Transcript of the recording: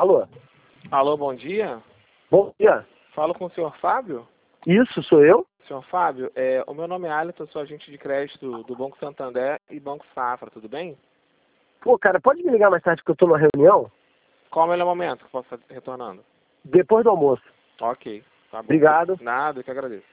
Alô? Alô, bom dia. Bom dia. Falo com o senhor Fábio? Isso, sou eu? Senhor Fábio, o meu nome é Alisson, sou agente de crédito do Banco Santander e Banco Safra, tudo bem? Pô, cara, pode me ligar mais tarde que eu tô numa reunião? Qual é o melhor momento que eu posso estar retornando? Depois do almoço. Ok, tá bom. Obrigado. Nada, eu que agradeço.